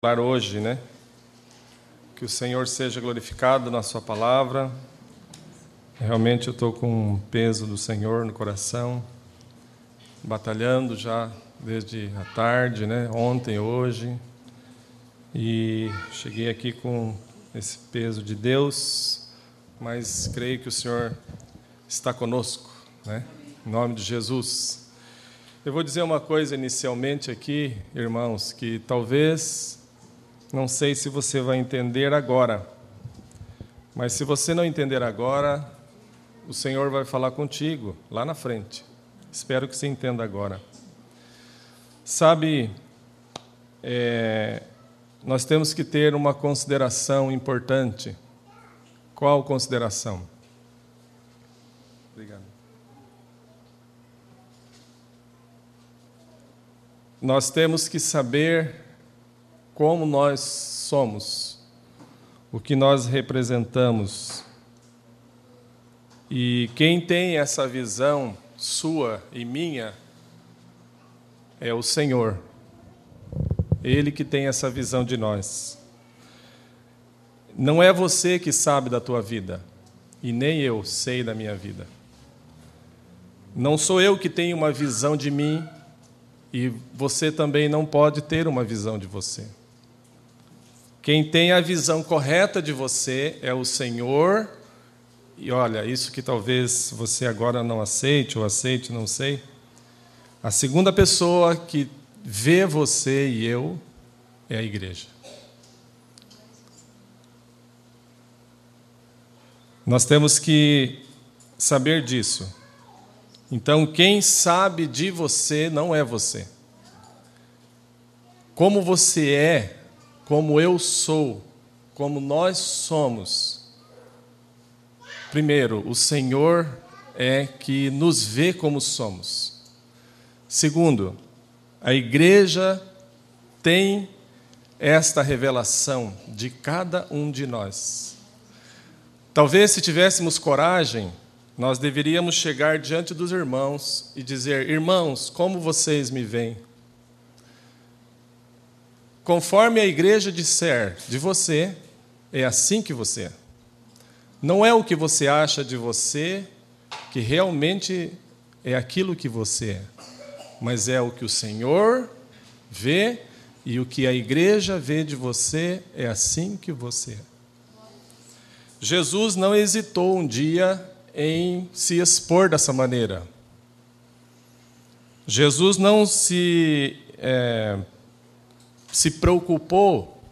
Falar hoje, né? Que o Senhor seja glorificado na sua palavra. Realmente eu estou com um peso do Senhor no coração, batalhando já desde a tarde, né? Ontem, hoje, e cheguei aqui com esse peso de Deus, mas creio que o Senhor está conosco, né? Em nome de Jesus. Eu vou dizer uma coisa inicialmente aqui, irmãos, que talvez, não sei se você vai entender agora, mas se você não entender agora, o Senhor vai falar contigo lá na frente. Espero que você entenda agora. Sabe, nós temos que ter uma consideração importante. Qual consideração? Obrigado. Nós temos que saber como nós somos, o que nós representamos. E quem tem essa visão sua e minha é o Senhor. Ele que tem essa visão de nós. Não é você que sabe da tua vida, e nem eu sei da minha vida. Não sou eu que tenho uma visão de mim, e você também não pode ter uma visão de você. Quem tem a visão correta de você é o Senhor. E olha, isso que talvez você agora não aceite, ou aceite, não sei. A segunda pessoa que vê você e eu é a igreja. Nós temos que saber disso. Então, quem sabe de você não é você. Como você é, como eu sou, como nós somos. Primeiro, o Senhor é que nos vê como somos. Segundo, a igreja tem esta revelação de cada um de nós. Talvez, se tivéssemos coragem, nós deveríamos chegar diante dos irmãos e dizer: irmãos, como vocês me veem? Conforme a igreja disser de você, é assim que você é. Não é o que você acha de você que realmente é aquilo que você é, mas é o que o Senhor vê, e o que a igreja vê de você é assim que você é. Jesus não hesitou um dia em se expor dessa maneira. Jesus não se preocupou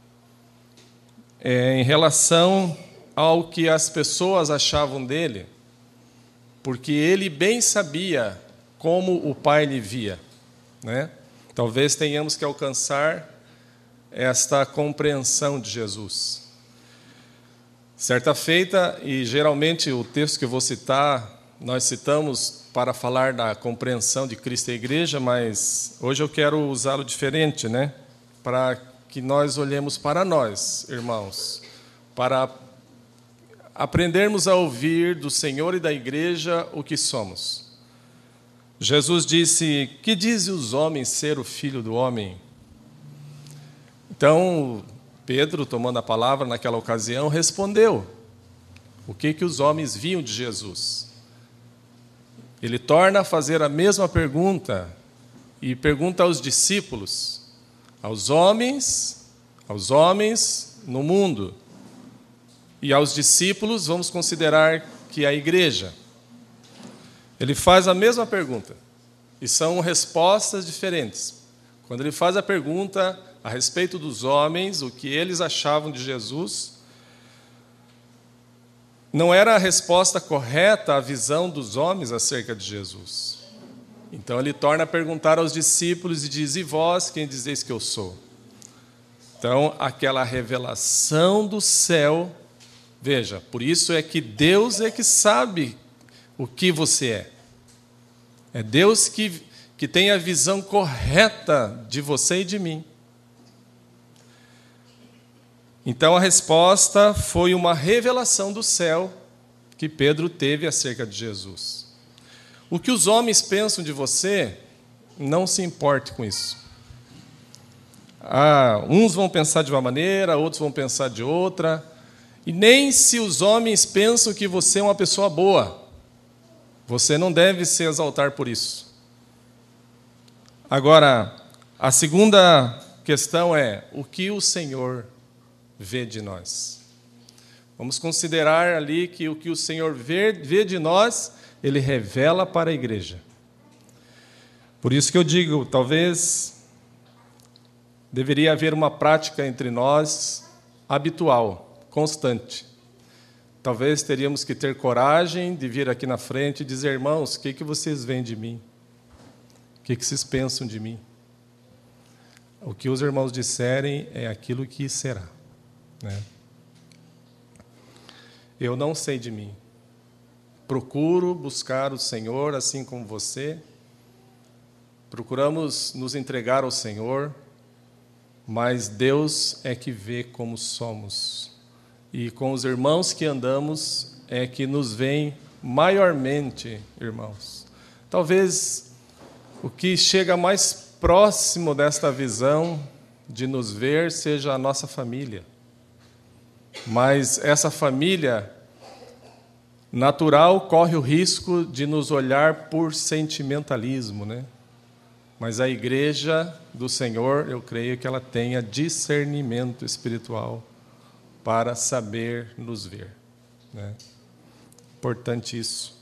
em relação ao que as pessoas achavam dele, porque ele bem sabia como o Pai lhe via, né? Talvez tenhamos que alcançar esta compreensão de Jesus. Certa feita, e geralmente o texto que eu vou citar, nós citamos para falar da compreensão de Cristo e a igreja, mas hoje eu quero usá-lo diferente, né? Para que nós olhemos para nós, irmãos, para aprendermos a ouvir do Senhor e da igreja o que somos. Jesus disse: que dizem os homens ser o Filho do Homem? Então, Pedro, tomando a palavra naquela ocasião, respondeu o que os homens viam de Jesus. Ele torna a fazer a mesma pergunta e pergunta aos discípulos, aos homens no mundo. E aos discípulos, vamos considerar que é a igreja. Ele faz a mesma pergunta, e são respostas diferentes. Quando ele faz a pergunta a respeito dos homens, o que eles achavam de Jesus, não era a resposta correta à visão dos homens acerca de Jesus. Então ele torna a perguntar aos discípulos e diz: e vós, quem dizeis que eu sou? Então, aquela revelação do céu. Veja, por isso é que Deus é que sabe o que você é. É Deus que tem a visão correta de você e de mim. Então a resposta foi uma revelação do céu que Pedro teve acerca de Jesus. O que os homens pensam de você, não se importe com isso. Uns vão pensar de uma maneira, outros vão pensar de outra. E nem se os homens pensam que você é uma pessoa boa, você não deve se exaltar por isso. Agora, a segunda questão é: o que o Senhor vê de nós? Vamos considerar ali que o que o Senhor vê de nós, Ele revela para a igreja. Por isso que eu digo, talvez deveria haver uma prática entre nós habitual, constante. Talvez teríamos que ter coragem de vir aqui na frente e dizer: irmãos, o que vocês veem de mim? O que vocês pensam de mim? O que os irmãos disserem é aquilo que será, né? Eu não sei de mim. Procuro buscar o Senhor assim como você. Procuramos nos entregar ao Senhor, mas Deus é que vê como somos. E com os irmãos que andamos é que nos veem maiormente, irmãos. Talvez o que chega mais próximo desta visão de nos ver seja a nossa família. Mas essa família natural corre o risco de nos olhar por sentimentalismo, né? Mas a igreja do Senhor, eu creio que ela tenha discernimento espiritual para saber nos ver, né? Importante isso.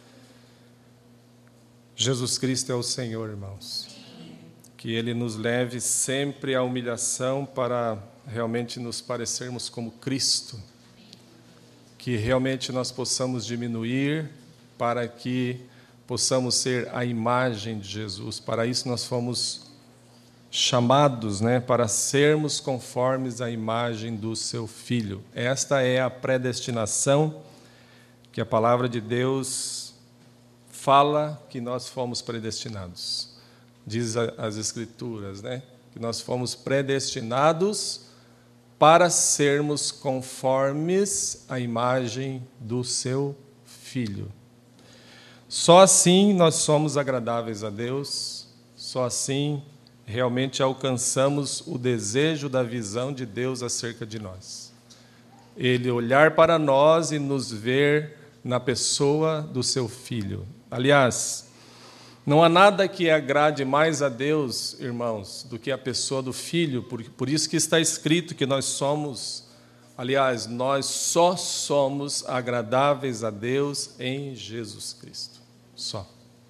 Jesus Cristo é o Senhor, irmãos. Que Ele nos leve sempre à humilhação para realmente nos parecermos como Cristo. Que realmente nós possamos diminuir para que possamos ser a imagem de Jesus. Para isso nós fomos chamados, né, para sermos conformes à imagem do seu Filho. Esta é a predestinação que a palavra de Deus fala que nós fomos predestinados. Diz as Escrituras, né, que nós fomos predestinados para sermos conformes à imagem do seu Filho. Só assim nós somos agradáveis a Deus, só assim realmente alcançamos o desejo da visão de Deus acerca de nós. Ele olhar para nós e nos ver na pessoa do seu Filho. Aliás, não há nada que agrade mais a Deus, irmãos, do que a pessoa do Filho. Por isso que está escrito que nós somos, aliás, nós só somos agradáveis a Deus em Jesus Cristo. Só.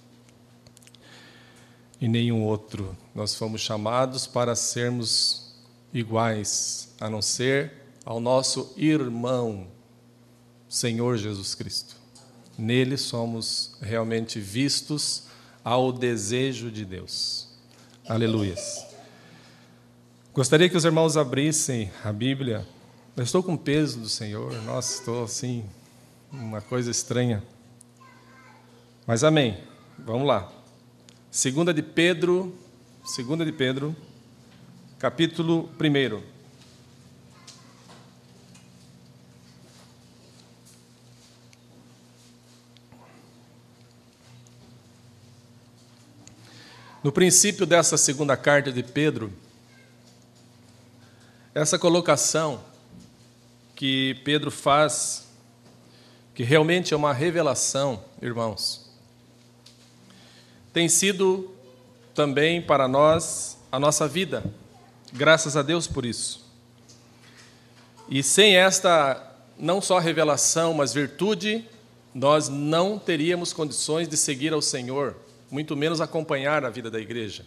E nenhum outro. Nós fomos chamados para sermos iguais, a não ser ao nosso irmão, Senhor Jesus Cristo. Nele somos realmente vistos ao desejo de Deus. Aleluias. Gostaria que os irmãos abrissem a Bíblia. Eu estou com peso do Senhor. Nossa, estou assim, uma coisa estranha. Mas amém. Vamos lá. 2 de Pedro, capítulo 1. No princípio dessa segunda carta de Pedro, essa colocação que Pedro faz, que realmente é uma revelação, irmãos, tem sido também para nós a nossa vida, graças a Deus por isso. E sem esta, não só revelação, mas virtude, nós não teríamos condições de seguir ao Senhor, muito menos acompanhar a vida da igreja.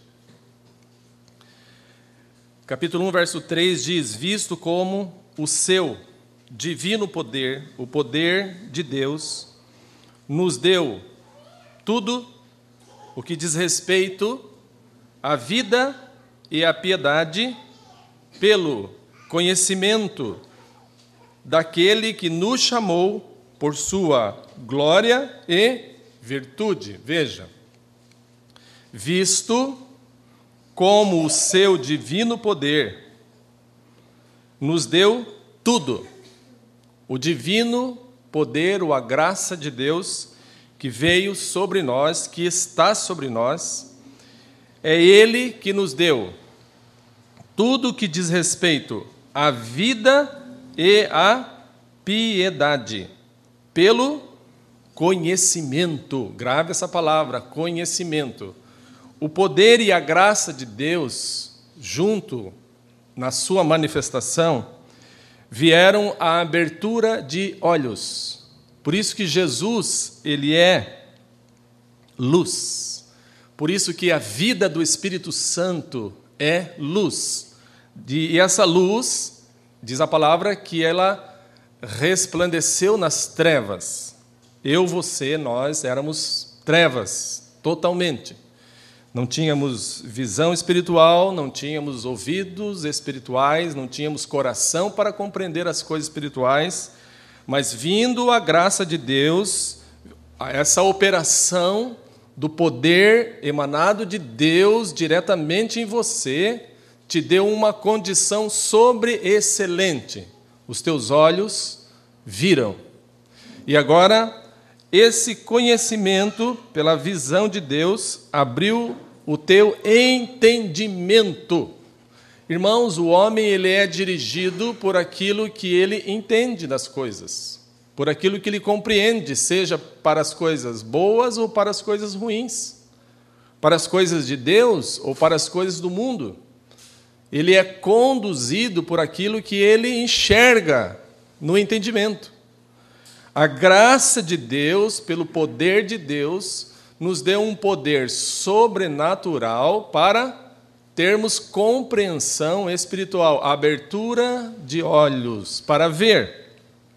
Capítulo 1, verso 3 diz: visto como o seu divino poder, o poder de Deus, nos deu tudo o que diz respeito à vida e à piedade, pelo conhecimento daquele que nos chamou por sua glória e virtude. Veja, visto como o seu divino poder nos deu tudo, o divino poder, a graça de Deus que veio sobre nós, que está sobre nós, é Ele que nos deu tudo que diz respeito à vida e à piedade, pelo conhecimento. Grave essa palavra, conhecimento. O poder e a graça de Deus, junto na sua manifestação, vieram à abertura de olhos. Por isso que Jesus, ele é luz. Por isso que a vida do Espírito Santo é luz. E essa luz, diz a palavra, que ela resplandeceu nas trevas. Eu, você, nós éramos trevas, totalmente. Não tínhamos visão espiritual, não tínhamos ouvidos espirituais, não tínhamos coração para compreender as coisas espirituais, mas vindo a graça de Deus, essa operação do poder emanado de Deus diretamente em você, te deu uma condição sobreexcelente. Os teus olhos viram. E agora, esse conhecimento, pela visão de Deus, abriu o teu entendimento. Irmãos, o homem ele é dirigido por aquilo que ele entende das coisas, por aquilo que ele compreende, seja para as coisas boas ou para as coisas ruins, para as coisas de Deus ou para as coisas do mundo. Ele é conduzido por aquilo que ele enxerga no entendimento. A graça de Deus, pelo poder de Deus, nos deu um poder sobrenatural para termos compreensão espiritual, abertura de olhos para ver.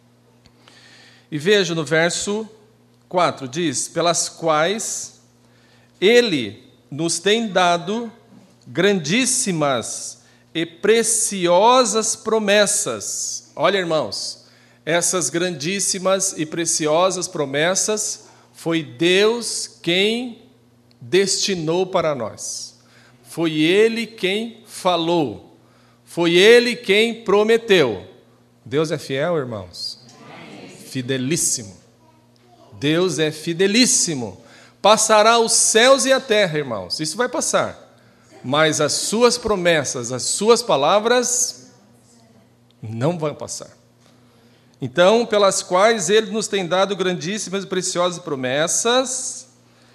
E veja no verso 4, diz, pelas quais Ele nos tem dado grandíssimas e preciosas promessas. Olha, irmãos, essas grandíssimas e preciosas promessas foi Deus quem destinou para nós. Foi Ele quem falou. Foi Ele quem prometeu. Deus é fiel, irmãos? Fidelíssimo. Deus é fidelíssimo. Passará os céus e a terra, irmãos. Isso vai passar. Mas as suas promessas, as suas palavras, não vão passar. Então, pelas quais Ele nos tem dado grandíssimas e preciosas promessas,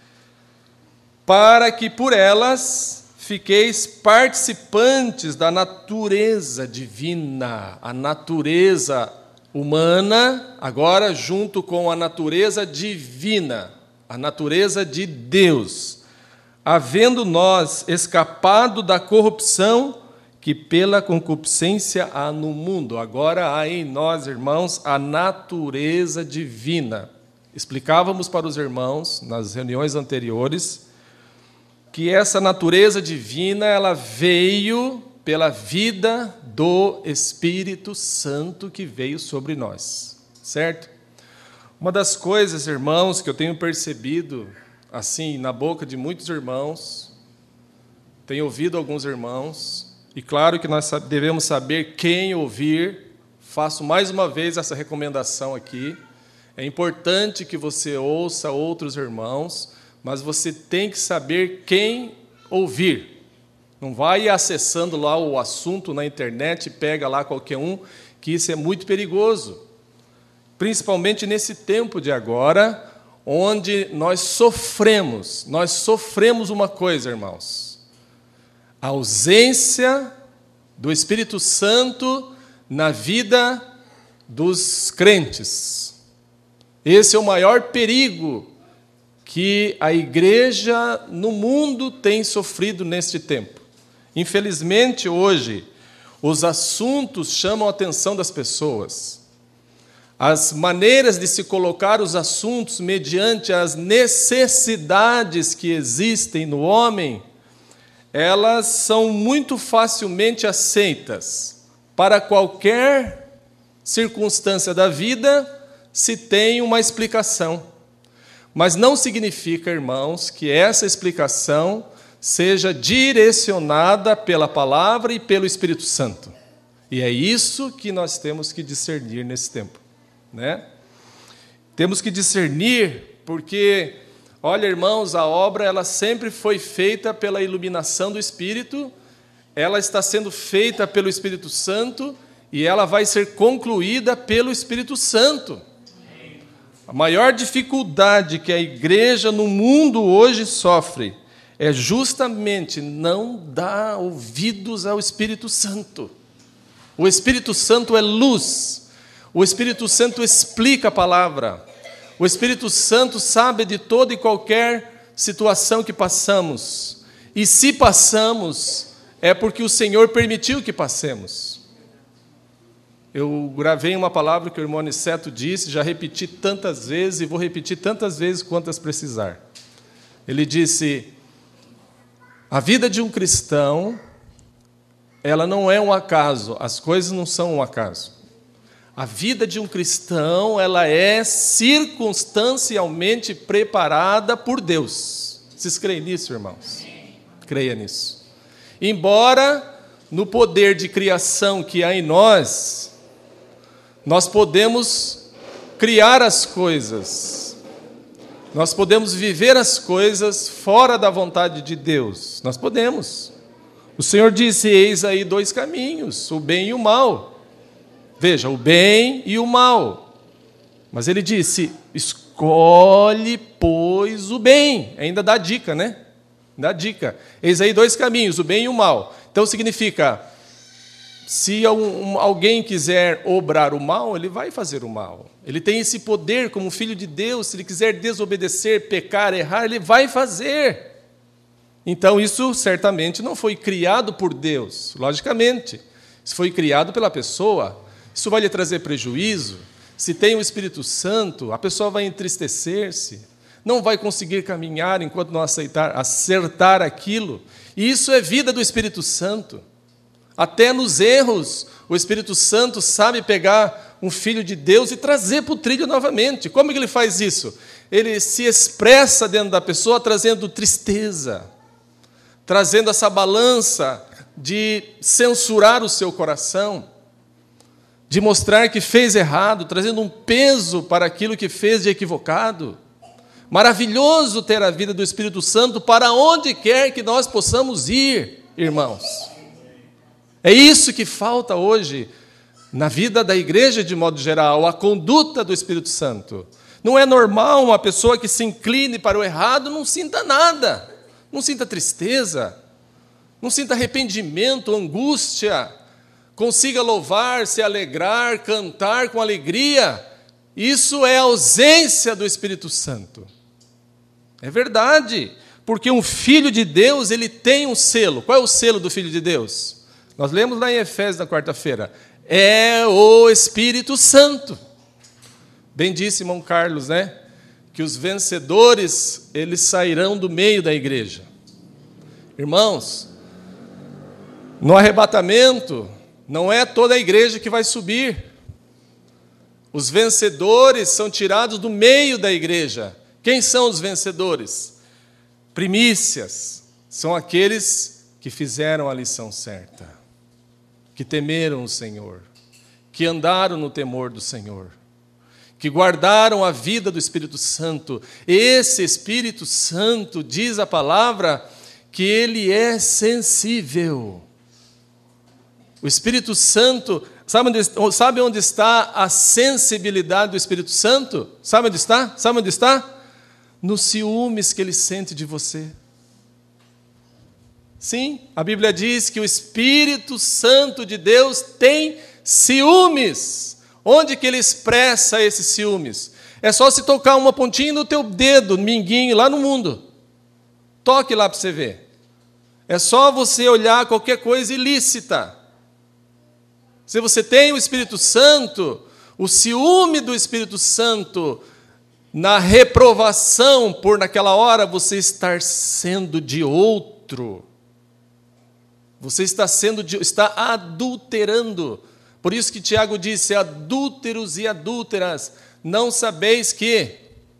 para que por elas fiqueis participantes da natureza divina, a natureza humana, agora junto com a natureza divina, a natureza de Deus, havendo nós escapado da corrupção que pela concupiscência há no mundo. Agora há em nós, irmãos, a natureza divina. Explicávamos para os irmãos, nas reuniões anteriores, que essa natureza divina ela veio pela vida do Espírito Santo que veio sobre nós, certo? Uma das coisas, irmãos, que eu tenho percebido, assim, na boca de muitos irmãos, tenho ouvido alguns irmãos, e claro que nós devemos saber quem ouvir. Faço mais uma vez essa recomendação aqui. É importante que você ouça outros irmãos, mas você tem que saber quem ouvir. Não vai acessando lá o assunto na internet e pega lá qualquer um, que isso é muito perigoso. Principalmente nesse tempo de agora, onde nós sofremos uma coisa, irmãos. A ausência do Espírito Santo na vida dos crentes. Esse é o maior perigo que a igreja no mundo tem sofrido neste tempo. Infelizmente, hoje, os assuntos chamam a atenção das pessoas. As maneiras de se colocar os assuntos mediante as necessidades que existem no homem, elas são muito facilmente aceitas. Para qualquer circunstância da vida, se tem uma explicação. Mas não significa, irmãos, que essa explicação seja direcionada pela palavra e pelo Espírito Santo. E é isso que nós temos que discernir nesse tempo, né? Temos que discernir porque, olha, irmãos, a obra ela sempre foi feita pela iluminação do Espírito ela está sendo feita pelo Espírito Santo e ela vai ser concluída pelo Espírito Santo. A maior dificuldade que a igreja no mundo hoje sofre é justamente não dar ouvidos ao Espírito Santo. O Espírito Santo é luz. O Espírito Santo explica a palavra. O Espírito Santo sabe de toda e qualquer situação que passamos. E se passamos, é porque o Senhor permitiu que passemos. Eu gravei uma palavra que o irmão Aniceto disse, já repeti tantas vezes e vou repetir tantas vezes quantas precisar. Ele disse: a vida de um cristão, ela não é um acaso, as coisas não são um acaso. A vida de um cristão, ela é circunstancialmente preparada por Deus. Vocês creem nisso, irmãos? Creia nisso. Embora no poder de criação que há em nós podemos criar as coisas, nós podemos viver as coisas fora da vontade de Deus, nós podemos. O Senhor disse: eis aí dois caminhos, o bem e o mal. Veja, o bem e o mal. Mas ele disse: escolhe, pois, o bem. Ainda dá dica, né? Dá dica. Eis aí dois caminhos, o bem e o mal. Então significa, se alguém quiser obrar o mal, ele vai fazer o mal. Ele tem esse poder como filho de Deus. Se ele quiser desobedecer, pecar, errar, ele vai fazer. Então isso certamente não foi criado por Deus, logicamente. Isso foi criado pela pessoa. Isso vai lhe trazer prejuízo. Se tem o Espírito Santo, a pessoa vai entristecer-se, não vai conseguir caminhar enquanto não acertar aquilo. E isso é vida do Espírito Santo. Até nos erros, o Espírito Santo sabe pegar um filho de Deus e trazer para o trilho novamente. Como que ele faz isso? Ele se expressa dentro da pessoa trazendo tristeza, trazendo essa balança de censurar o seu coração, de mostrar que fez errado, trazendo um peso para aquilo que fez de equivocado. Maravilhoso ter a vida do Espírito Santo para onde quer que nós possamos ir, irmãos. É isso que falta hoje na vida da igreja de modo geral, a conduta do Espírito Santo. Não é normal uma pessoa que se incline para o errado não sinta nada, não sinta tristeza, não sinta arrependimento, angústia, consiga louvar, se alegrar, cantar com alegria. Isso é a ausência do Espírito Santo. É verdade, porque um filho de Deus, ele tem um selo. Qual é o selo do filho de Deus? Nós lemos lá em Efésios na quarta-feira. É o Espírito Santo. Bem disse irmão Carlos, né? Que os vencedores, eles sairão do meio da igreja. Irmãos, no arrebatamento, não é toda a igreja que vai subir. Os vencedores são tirados do meio da igreja. Quem são os vencedores? Primícias. São aqueles que fizeram a lição certa, que temeram o Senhor, que andaram no temor do Senhor, que guardaram a vida do Espírito Santo. Esse Espírito Santo, diz a palavra, que ele é sensível. O Espírito Santo, sabe onde está a sensibilidade do Espírito Santo? Sabe onde está? Sabe onde está? Nos ciúmes que ele sente de você. Sim, a Bíblia diz que o Espírito Santo de Deus tem ciúmes. Onde que ele expressa esses ciúmes? É só se tocar uma pontinha no teu dedo, minguinho, lá no mundo. Toque lá para você ver. É só você olhar qualquer coisa ilícita. Se você tem o Espírito Santo, o ciúme do Espírito Santo, na reprovação por naquela hora você estar sendo de outro, você está adulterando. Por isso que Tiago disse: adúlteros e adúlteras, não sabeis que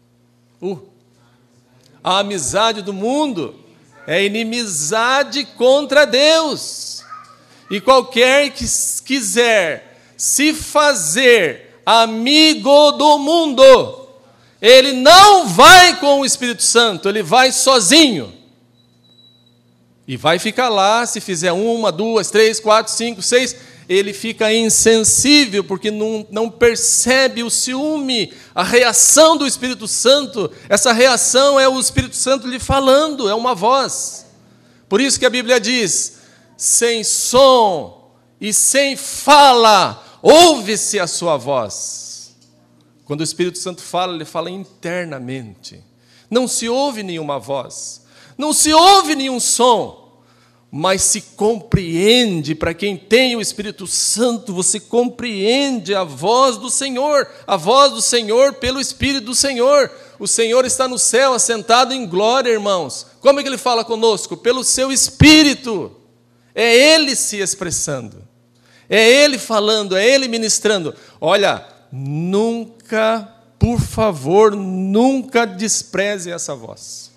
a amizade do mundo é inimizade contra Deus. E qualquer que quiser se fazer amigo do mundo, ele não vai com o Espírito Santo, ele vai sozinho. E vai ficar lá, se fizer 1, 2, 3, 4, 5, 6, ele fica insensível, porque não percebe o ciúme, a reação do Espírito Santo. Essa reação é o Espírito Santo lhe falando, é uma voz. Por isso que a Bíblia diz, sem som e sem fala, ouve-se a sua voz. Quando o Espírito Santo fala, ele fala internamente. Não se ouve nenhuma voz, não se ouve nenhum som, mas se compreende. Para quem tem o Espírito Santo, você compreende a voz do Senhor pelo Espírito do Senhor. O Senhor está no céu, assentado em glória, irmãos. Como é que Ele fala conosco? Pelo seu Espírito. É Ele se expressando, é Ele falando, é Ele ministrando. Olha, nunca, por favor, nunca despreze essa voz.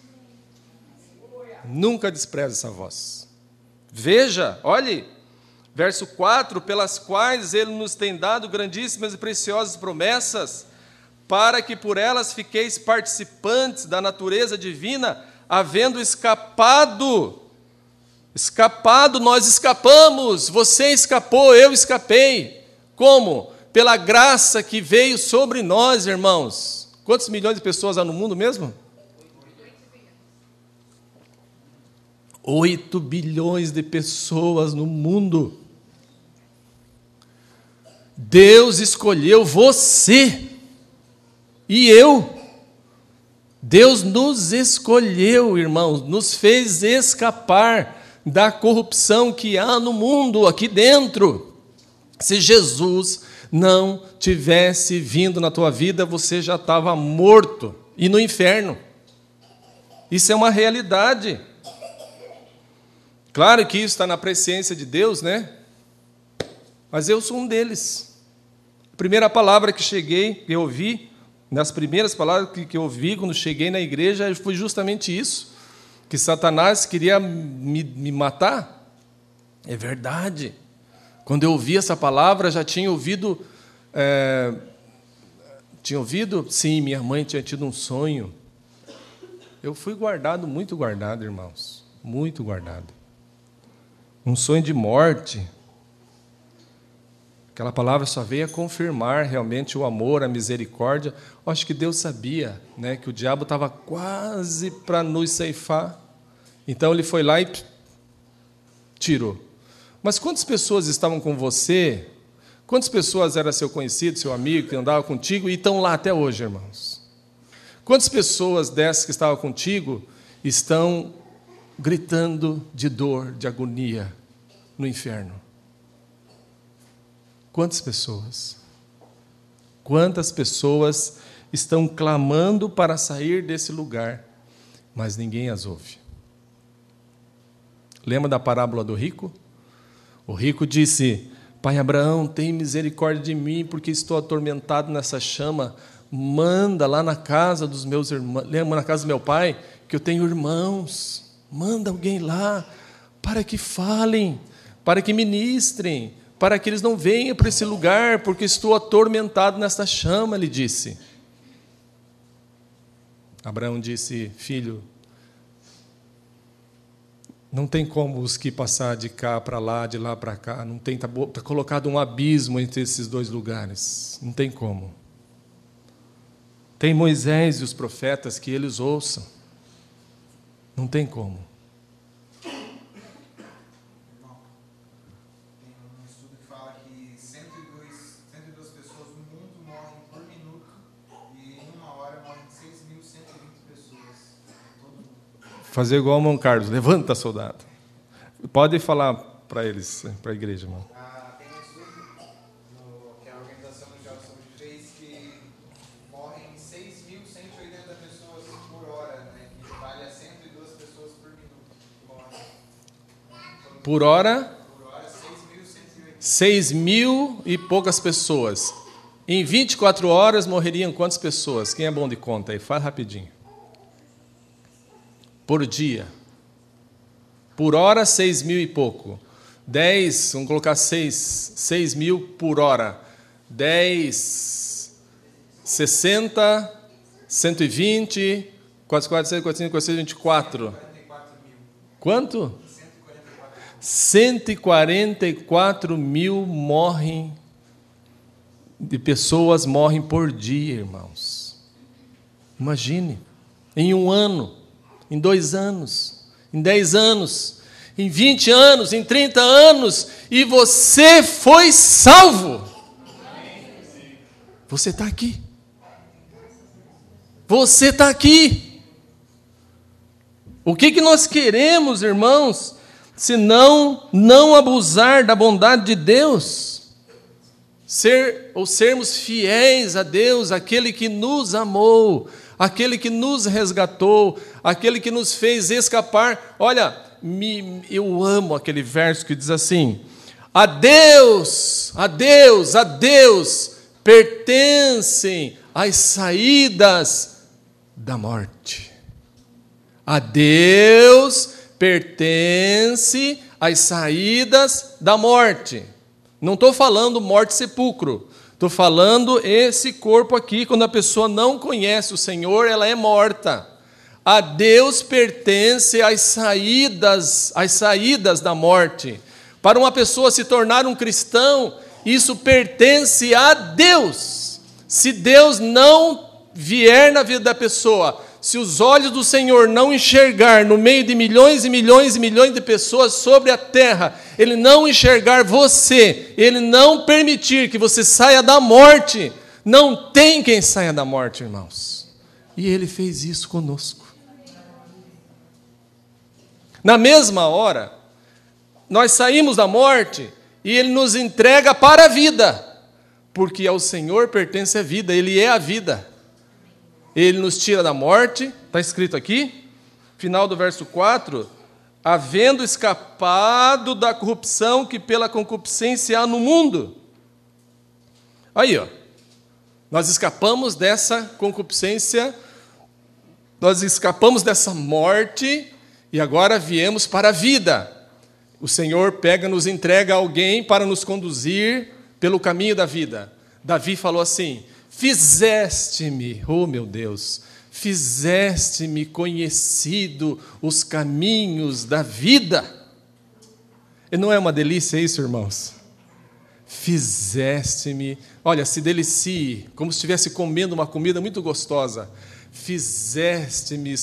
Nunca despreze essa voz. Veja, olhe, verso 4, pelas quais Ele nos tem dado grandíssimas e preciosas promessas, para que por elas fiqueis participantes da natureza divina, havendo escapado, nós escapamos, você escapou, eu escapei. Como? Pela graça que veio sobre nós, irmãos. Quantos milhões de pessoas há no mundo mesmo? 8 bilhões de pessoas no mundo. Deus escolheu você e eu. Deus nos escolheu, irmãos, nos fez escapar da corrupção que há no mundo, aqui dentro. Se Jesus não tivesse vindo na tua vida, você já estava morto e no inferno. Isso é uma realidade. Claro que isso está na presciência de Deus, né? Mas eu sou um deles. A primeira palavra que eu ouvi, nas primeiras palavras que eu ouvi quando cheguei na igreja, foi justamente isso, que Satanás queria me matar. É verdade. Quando eu ouvi essa palavra, já tinha ouvido... Tinha ouvido? Sim, minha mãe tinha tido um sonho. Eu fui guardado, muito guardado, irmãos. Muito guardado. Um sonho de morte. Aquela palavra só veio a confirmar realmente o amor, a misericórdia. Eu acho que Deus sabia, né, que o diabo estava quase para nos ceifar. Então ele foi lá e tirou. Mas quantas pessoas estavam com você? Quantas pessoas era seu conhecido, seu amigo, que andava contigo e estão lá até hoje, irmãos? Quantas pessoas dessas que estavam contigo estão gritando de dor, de agonia no inferno? Quantas pessoas? Quantas pessoas estão clamando para sair desse lugar, mas ninguém as ouve? Lembra da parábola do rico? O rico disse: Pai Abraão, tem misericórdia de mim, porque estou atormentado nessa chama. Manda lá na casa dos meus irmãos, lembra na casa do meu pai, que eu tenho irmãos. Manda alguém lá, para que falem, para que ministrem, para que eles não venham para esse lugar, porque estou atormentado nesta chama, ele disse. Abraão disse: filho, não tem como os que passar de cá para lá, de lá para cá, não tem, está colocado um abismo entre esses dois lugares, não tem como. Tem Moisés e os profetas, que eles ouçam. Não tem como. Tem um estudo que fala que 102 pessoas no mundo morrem por minuto e em uma hora morrem 6.120 pessoas. Todo mundo. Fazer igual ao irmão Carlos, levanta, soldado. Pode falar para eles, para a igreja, irmão. Tem um estudo que a Organização Mundial de Saúde fez que morrem 6.180 pessoas por hora, né, que equivale a 102 pessoas por minuto que morrem. Por hora, Por hora, 6.180. 6.000 e poucas pessoas. Em 24 horas morreriam quantas pessoas? Quem é bom de conta aí? Faz rapidinho. Por dia. Por hora, 6.000 e pouco. 10, vamos colocar 6.000 por hora. 10, 60, 120, 400, 424. 44 mil. Quanto? 144 144 mil pessoas morrem por dia, irmãos. Imagine, em 1 ano, em 2 anos, em 10 anos, em 20 anos, em 30 anos, e você foi salvo. Você está aqui. Você está aqui. O que nós queremos, irmãos, se não abusar da bondade de Deus? Sermos fiéis a Deus, aquele que nos amou, aquele que nos resgatou, aquele que nos fez escapar. Olha, eu amo aquele verso que diz assim: a Deus pertencem as saídas da morte. A Deus pertence as saídas da morte. Não estou falando morte sepulcro. Estou falando esse corpo aqui, quando a pessoa não conhece o Senhor, ela é morta. A Deus pertence as saídas da morte. Para uma pessoa se tornar um cristão, isso pertence a Deus. Se Deus não vier na vida da pessoa, se os olhos do Senhor não enxergar no meio de milhões e milhões e milhões de pessoas sobre a terra, Ele não enxergar você, Ele não permitir que você saia da morte, não tem quem saia da morte, irmãos. E Ele fez isso conosco. Na mesma hora, nós saímos da morte e Ele nos entrega para a vida, porque ao Senhor pertence a vida, Ele é a vida. Ele nos tira da morte, está escrito aqui, final do verso 4, havendo escapado da corrupção que pela concupiscência há no mundo. Aí, ó, nós escapamos dessa concupiscência, nós escapamos dessa morte e agora viemos para a vida. O Senhor nos entrega alguém para nos conduzir pelo caminho da vida. Davi falou assim: fizeste-me, oh meu Deus, fizeste-me conhecido os caminhos da vida. E não é uma delícia isso, irmãos? Fizeste-me, olha, se delicie, como se estivesse comendo uma comida muito gostosa. Fizeste-me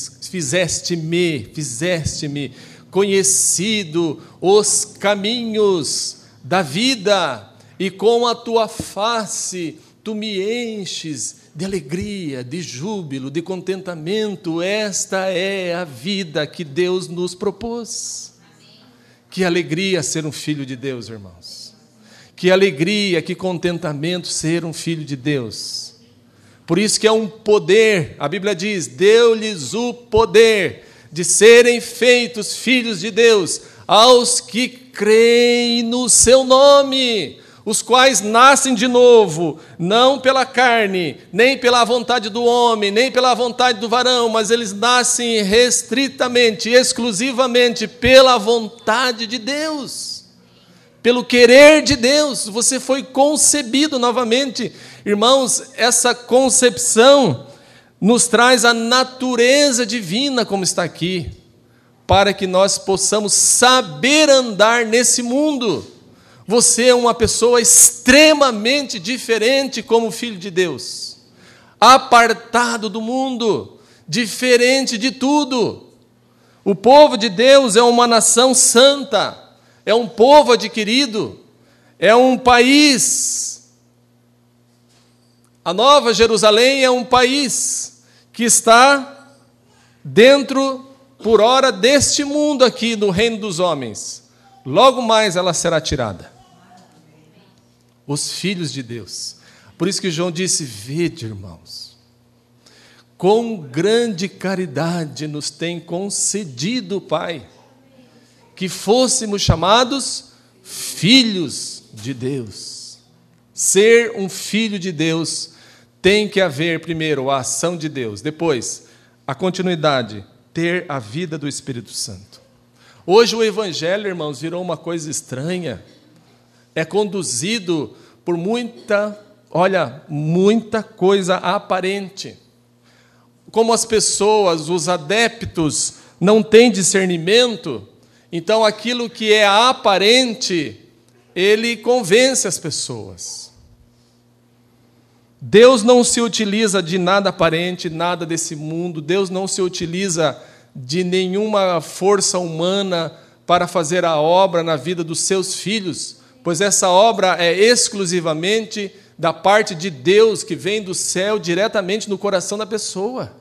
conhecido os caminhos da vida, e com a tua face tu me enches de alegria, de júbilo, de contentamento. Esta é a vida que Deus nos propôs. Que alegria ser um filho de Deus, irmãos. Que alegria, que contentamento ser um filho de Deus. Por isso que é um poder, a Bíblia diz, deu-lhes o poder de serem feitos filhos de Deus, aos que creem no seu nome, os quais nascem de novo, não pela carne, nem pela vontade do homem, nem pela vontade do varão, mas eles nascem restritamente, exclusivamente pela vontade de Deus, pelo querer de Deus. Você foi concebido novamente. Irmãos, essa concepção nos traz a natureza divina, como está aqui, para que nós possamos saber andar nesse mundo. Você é uma pessoa extremamente diferente como filho de Deus, apartado do mundo, diferente de tudo. O povo de Deus é uma nação santa, é um povo adquirido, é um país. A Nova Jerusalém é um país que está dentro, por ora, deste mundo aqui, no reino dos homens. Logo mais ela será tirada. Os filhos de Deus. Por isso que João disse: vede, irmãos, com grande caridade nos tem concedido o Pai, que fôssemos chamados filhos de Deus. Ser um filho de Deus tem que haver, primeiro, a ação de Deus, depois, a continuidade, ter a vida do Espírito Santo. Hoje o Evangelho, irmãos, virou uma coisa estranha. É conduzido por muita coisa aparente. Como as pessoas, os adeptos, não têm discernimento, Então, aquilo que é aparente, ele convence as pessoas. Deus não se utiliza de nada aparente, nada desse mundo. Deus não se utiliza de nenhuma força humana para fazer a obra na vida dos seus filhos, pois essa obra é exclusivamente da parte de Deus, que vem do céu diretamente no coração da pessoa.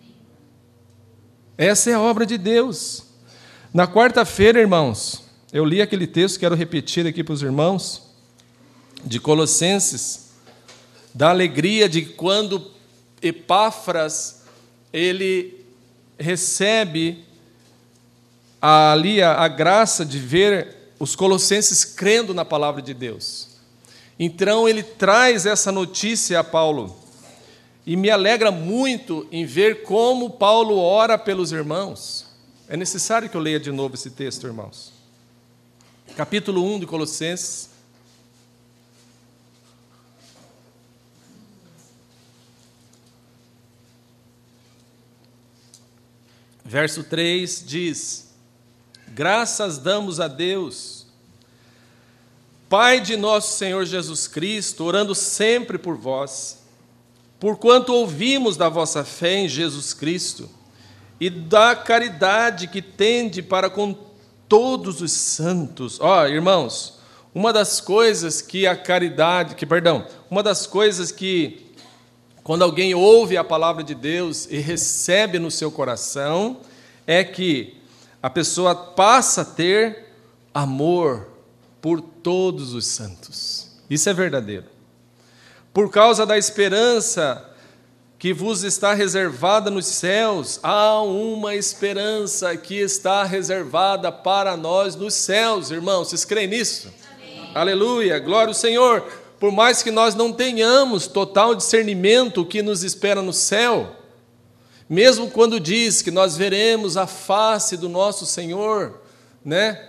Essa é a obra de Deus. Na quarta-feira, irmãos, eu li aquele texto, quero repetir aqui para os irmãos, de Colossenses, da alegria de quando Epáfras, ele recebe ali a graça de ver os colossenses crendo na palavra de Deus. Então ele traz essa notícia a Paulo, e me alegra muito em ver como Paulo ora pelos irmãos. É necessário que eu leia de novo esse texto, irmãos. Capítulo 1 de Colossenses. Verso 3 diz: graças damos a Deus, Pai de nosso Senhor Jesus Cristo, orando sempre por vós, porquanto ouvimos da vossa fé em Jesus Cristo e da caridade que tende para com todos os santos. Irmãos, uma das coisas que quando alguém ouve a palavra de Deus e recebe no seu coração, é que a pessoa passa a ter amor por todos os santos. Isso é verdadeiro. Por causa da esperança que vos está reservada nos céus, há uma esperança que está reservada para nós nos céus, irmãos. Vocês creem nisso? Amém. Aleluia, glória ao Senhor. Por mais que nós não tenhamos total discernimento o que nos espera no céu, mesmo quando diz que nós veremos a face do nosso Senhor, né?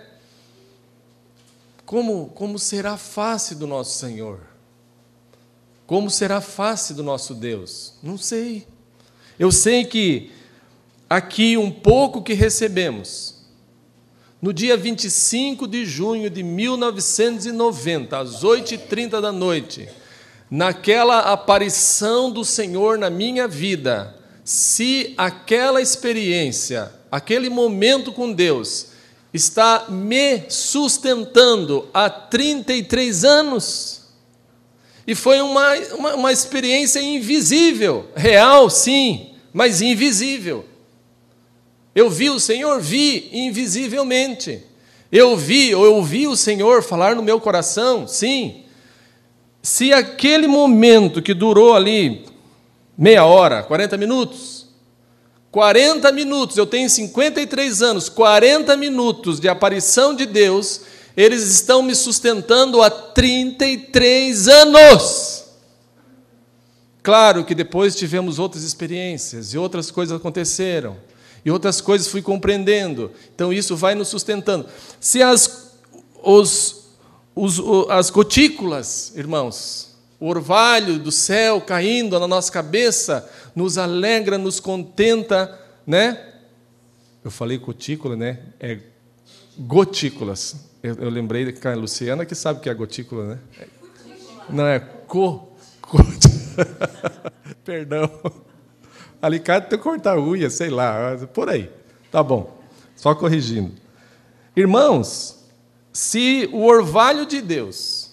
Como será a face do nosso Senhor? Como será a face do nosso Deus? Não sei. Eu sei que aqui um pouco que recebemos, no dia 25 de junho de 1990, às 8h30 da noite, naquela aparição do Senhor na minha vida, se aquela experiência, aquele momento com Deus, está me sustentando há 33 anos, e foi uma experiência invisível, real, sim, mas invisível. Eu vi o Senhor, vi invisivelmente. Eu ouvi o Senhor falar no meu coração, sim. Se aquele momento que durou ali meia hora, 40 minutos, eu tenho 53 anos, 40 minutos de aparição de Deus, eles estão me sustentando há 33 anos. Claro que depois tivemos outras experiências e outras coisas aconteceram. E outras coisas fui compreendendo. Então, isso vai nos sustentando. Se as gotículas, irmãos, o orvalho do céu caindo na nossa cabeça, nos alegra, nos contenta, né? Eu falei gotícula, né? É gotículas. Eu lembrei que a Luciana que sabe o que é gotícula, né? Não, é Perdão. Alicate tem que cortar a unha, sei lá, por aí. Tá bom, só corrigindo. Irmãos, se o orvalho de Deus,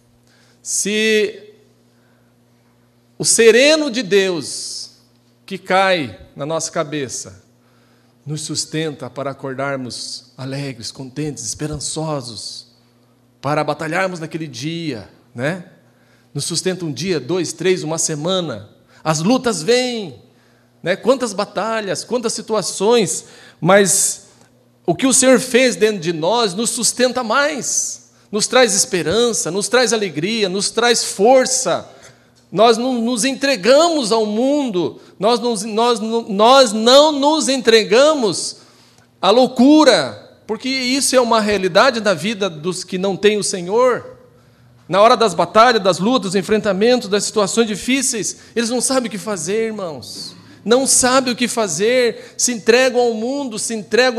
se o sereno de Deus que cai na nossa cabeça, nos sustenta para acordarmos alegres, contentes, esperançosos, para batalharmos naquele dia, né? Nos sustenta um dia, 2, 3, uma semana. As lutas vêm, né? Quantas batalhas, quantas situações, mas o que o Senhor fez dentro de nós nos sustenta mais, nos traz esperança, nos traz alegria, nos traz força. Nós não nos entregamos ao mundo, nós não nos entregamos à loucura, porque isso é uma realidade da vida dos que não têm o Senhor. Na hora das batalhas, das lutas, dos enfrentamentos, das situações difíceis, eles não sabem o que fazer, irmãos. Não sabem o que fazer, se entregam ao mundo, se entregam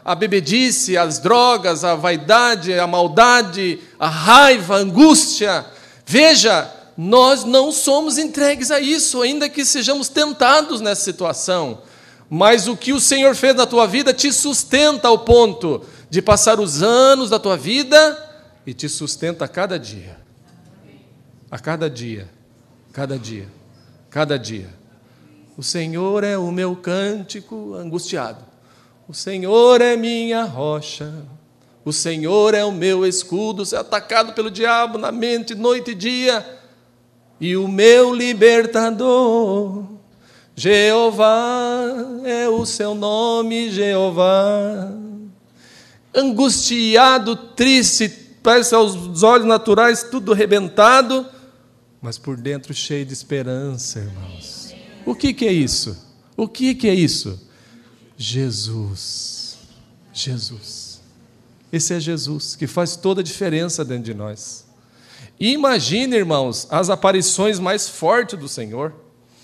a bebedice, as drogas, a vaidade, a maldade, a raiva, a angústia. Veja, nós não somos entregues a isso, ainda que sejamos tentados nessa situação. Mas o que o Senhor fez na tua vida te sustenta ao ponto de passar os anos da tua vida e te sustenta a cada dia. A cada dia, cada dia, cada dia. O Senhor é o meu cântico angustiado. O Senhor é minha rocha. O Senhor é o meu escudo, ser atacado pelo diabo na mente, noite e dia. E o meu libertador. Jeová é o seu nome, Jeová. Angustiado, triste, parece aos olhos naturais tudo arrebentado, mas por dentro cheio de esperança, irmãos. O que é isso? O que é isso? Jesus. Jesus. Esse é Jesus, que faz toda a diferença dentro de nós. E imagine, irmãos, as aparições mais fortes do Senhor.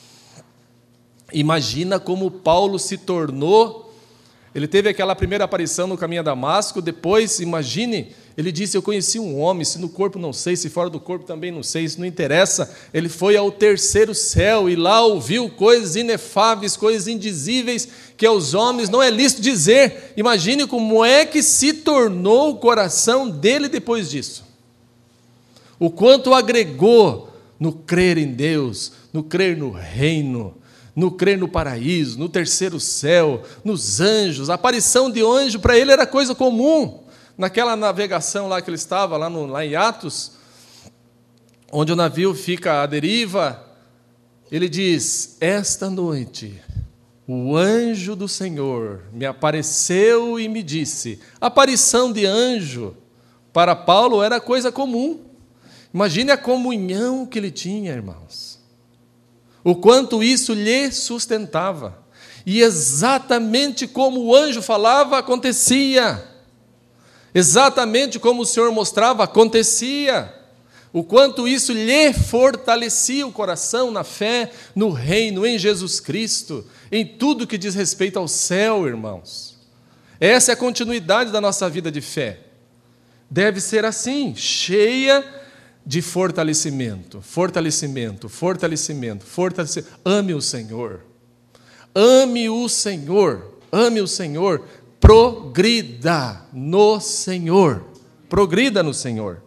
Imagina como Paulo se tornou. Ele teve aquela primeira aparição no caminho a Damasco, depois, imagine, ele disse, eu conheci um homem, se no corpo não sei, se fora do corpo também não sei, isso não interessa. Ele foi ao terceiro céu e lá ouviu coisas inefáveis, coisas indizíveis, que aos homens não é lícito dizer. Imagine como é que se tornou o coração dele depois disso. O quanto agregou no crer em Deus, no crer no reino, no crer no paraíso, no terceiro céu, nos anjos. A aparição de anjo para ele era coisa comum. Naquela navegação lá que ele estava, lá em Atos, onde o navio fica à deriva, ele diz, esta noite o anjo do Senhor me apareceu e me disse. A aparição de anjo para Paulo era coisa comum. Imagine a comunhão que ele tinha, irmãos. O quanto isso lhe sustentava. E exatamente como o anjo falava, acontecia. Exatamente como o Senhor mostrava, acontecia. O quanto isso lhe fortalecia o coração na fé, no reino, em Jesus Cristo, em tudo que diz respeito ao céu, irmãos. Essa é a continuidade da nossa vida de fé. Deve ser assim, cheia de fortalecimento, fortalecimento, fortalecimento, fortalecimento. Ame o Senhor. Ame o Senhor. Ame o Senhor. Progrida no Senhor. Progrida no Senhor.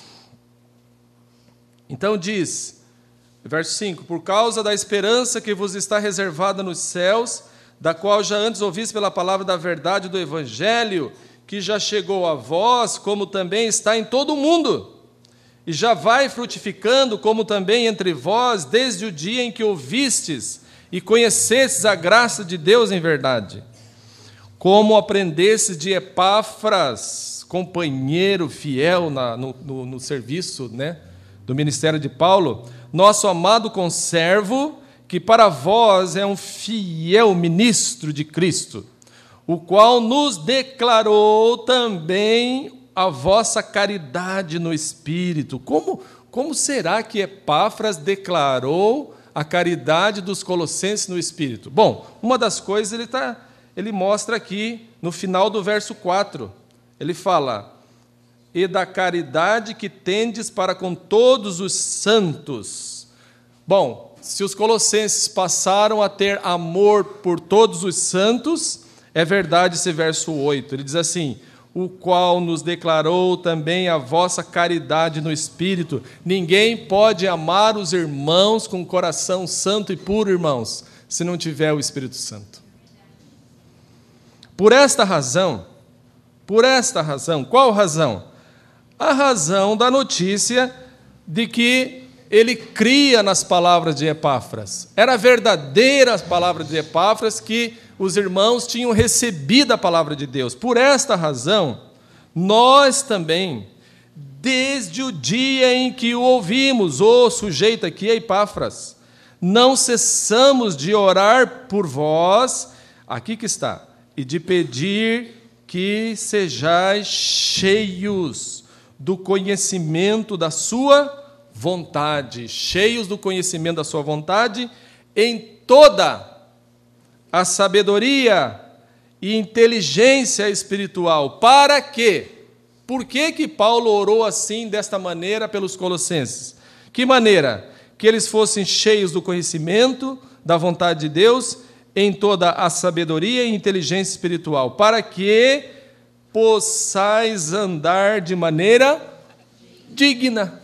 Então diz, verso 5, por causa da esperança que vos está reservada nos céus, da qual já antes ouvis pela palavra da verdade do Evangelho, que já chegou a vós, como também está em todo o mundo, e já vai frutificando, como também entre vós, desde o dia em que ouvistes e conhecestes a graça de Deus em verdade. Como aprendestes de Epáfras, companheiro fiel no serviço, do ministério de Paulo, nosso amado conservo, que para vós é um fiel ministro de Cristo, o qual nos declarou também a vossa caridade no Espírito. Como será que Epáfras declarou a caridade dos colossenses no Espírito? Bom, uma das coisas ele mostra aqui no final do verso 4. Ele fala, e da caridade que tendes para com todos os santos. Bom, se os colossenses passaram a ter amor por todos os santos, é verdade esse verso 8. Ele diz assim, o qual nos declarou também a vossa caridade no Espírito. Ninguém pode amar os irmãos com coração santo e puro, irmãos, se não tiver o Espírito Santo. Por esta razão, qual razão? A razão da notícia de que ele cria nas palavras de Epáfras. Era verdadeira as palavras de Epáfras, que os irmãos tinham recebido a palavra de Deus. Por esta razão, nós também, desde o dia em que o ouvimos, o sujeito aqui é Epáfras, não cessamos de orar por vós, aqui que está, e de pedir que sejais cheios do conhecimento da sua vontade, cheios do conhecimento da sua vontade, em toda a sabedoria e inteligência espiritual. Para quê? Por que Paulo orou assim, desta maneira, pelos colossenses? Que maneira? Que eles fossem cheios do conhecimento da vontade de Deus, em toda a sabedoria e inteligência espiritual, para que possais andar de maneira digna,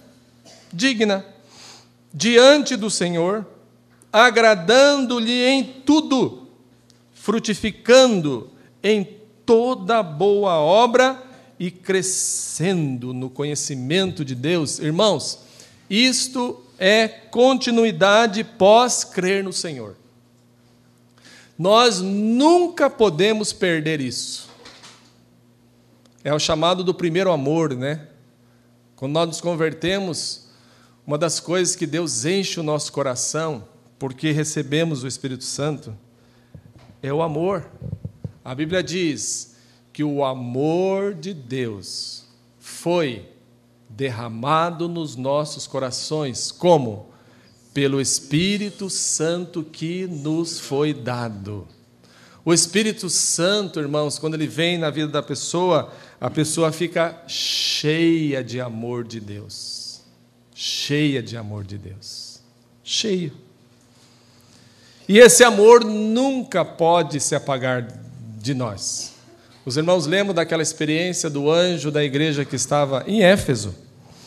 diante do Senhor, agradando-lhe em tudo, frutificando em toda boa obra e crescendo no conhecimento de Deus. Irmãos, isto é continuidade pós crer no Senhor. Nós nunca podemos perder isso. É o chamado do primeiro amor, né? Quando nós nos convertemos, uma das coisas que Deus enche o nosso coração, porque recebemos o Espírito Santo, é o amor. A Bíblia diz que o amor de Deus foi derramado nos nossos corações. Como? Pelo Espírito Santo que nos foi dado. O Espírito Santo, irmãos, quando ele vem na vida da pessoa, a pessoa fica cheia de amor de Deus. Cheia de amor de Deus. Cheia. E esse amor nunca pode se apagar de nós. Os irmãos lembram daquela experiência do anjo da igreja que estava em Éfeso?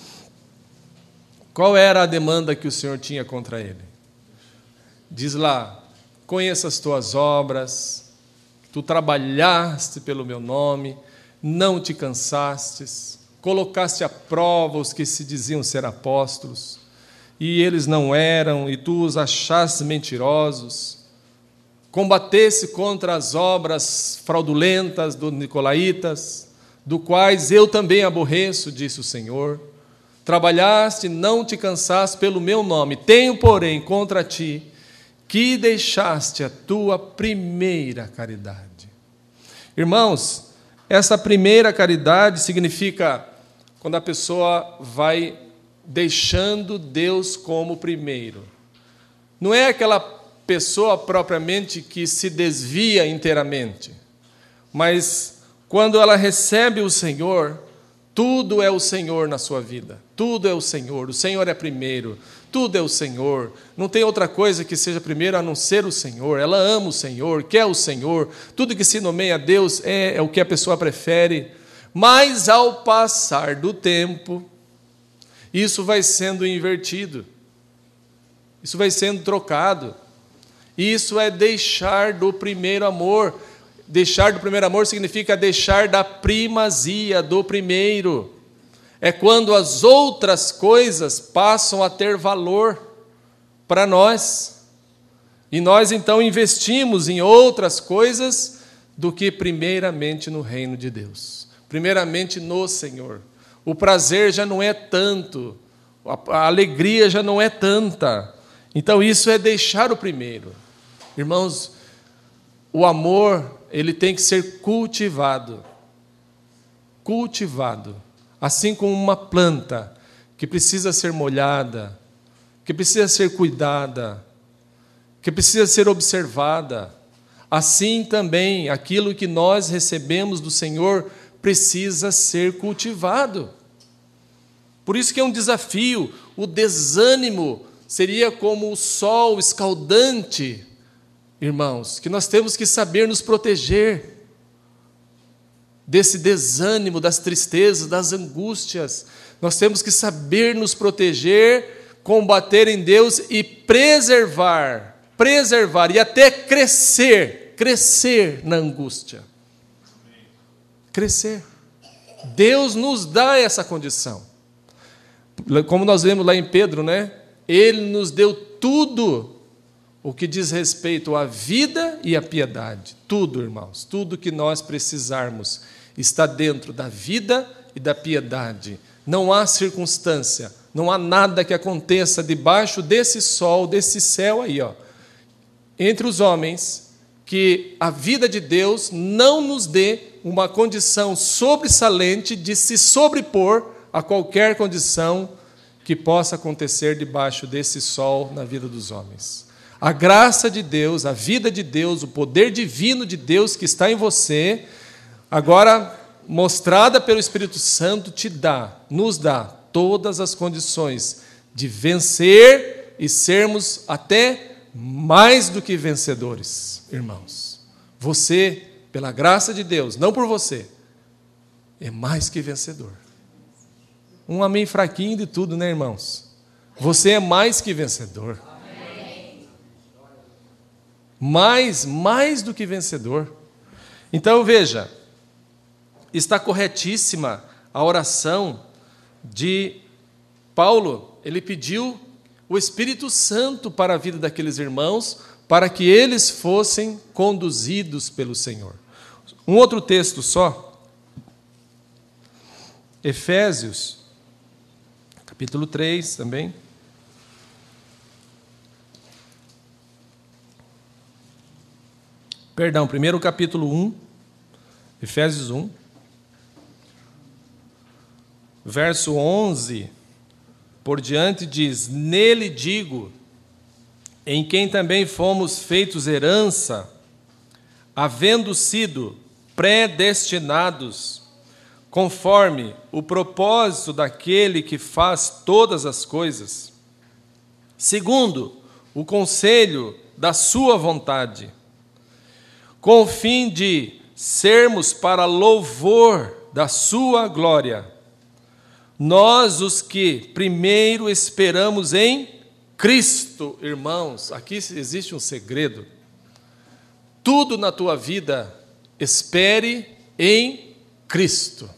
Qual era a demanda que o Senhor tinha contra ele? Diz lá: conheça as tuas obras, tu trabalhaste pelo meu nome, não te cansastes, colocaste à prova os que se diziam ser apóstolos, e eles não eram, e tu os achaste mentirosos, combatesse contra as obras fraudulentas dos nicolaítas, do quais eu também aborreço, disse o Senhor. Trabalhaste, não te cansaste pelo meu nome. Tenho, porém, contra ti, que deixaste a tua primeira caridade. Irmãos, essa primeira caridade significa quando a pessoa vai deixando Deus como primeiro. Não é aquela pessoa propriamente que se desvia inteiramente, mas quando ela recebe o Senhor, tudo é o Senhor na sua vida. Tudo é o Senhor é primeiro, tudo é o Senhor. Não tem outra coisa que seja primeiro a não ser o Senhor. Ela ama o Senhor, quer o Senhor. Tudo que se nomeia a Deus é o que a pessoa prefere. Mas ao passar do tempo, isso vai sendo invertido. Isso vai sendo trocado. Isso é deixar do primeiro amor. Deixar do primeiro amor significa deixar da primazia do primeiro. É quando as outras coisas passam a ter valor para nós. E nós então investimos em outras coisas do que primeiramente no reino de Deus. Primeiramente no Senhor. O prazer já não é tanto, a alegria já não é tanta. Então isso é deixar o primeiro. Irmãos, o amor, ele tem que ser cultivado. Cultivado. Assim como uma planta que precisa ser molhada, que precisa ser cuidada, que precisa ser observada. Assim também, aquilo que nós recebemos do Senhor precisa ser cultivado. Por isso que é um desafio. O desânimo seria como o sol escaldante, irmãos, que nós temos que saber nos proteger desse desânimo, das tristezas, das angústias. Nós temos que saber nos proteger, combater em Deus e preservar e até crescer na angústia. Crescer. Deus nos dá essa condição. Como nós vemos lá em Pedro, né? Ele nos deu tudo o que diz respeito à vida e à piedade. Tudo, irmãos, tudo que nós precisarmos está dentro da vida e da piedade. Não há circunstância, não há nada que aconteça debaixo desse sol, desse céu aí, ó, entre os homens, que a vida de Deus não nos dê uma condição sobressalente de se sobrepor a qualquer condição que possa acontecer debaixo desse sol na vida dos homens. A graça de Deus, a vida de Deus, o poder divino de Deus que está em você, agora mostrada pelo Espírito Santo, nos dá todas as condições de vencer e sermos até mais do que vencedores, irmãos. Você, pela graça de Deus, não por você, é mais que vencedor. Um amém fraquinho de tudo, né, irmãos? Você é mais que vencedor. Mais do que vencedor. Então, veja, está corretíssima a oração de Paulo. Ele pediu o Espírito Santo para a vida daqueles irmãos, para que eles fossem conduzidos pelo Senhor. Um outro texto só, Efésios, capítulo 3 também. Perdão, primeiro capítulo 1, Efésios 1, verso 11 por diante diz: nele digo, em quem também fomos feitos herança, havendo sido predestinados, conforme o propósito daquele que faz todas as coisas, segundo o conselho da sua vontade, com o fim de sermos para louvor da sua glória, nós os que primeiro esperamos em Cristo. Irmãos, aqui existe um segredo. Tudo na tua vida, espere em Cristo.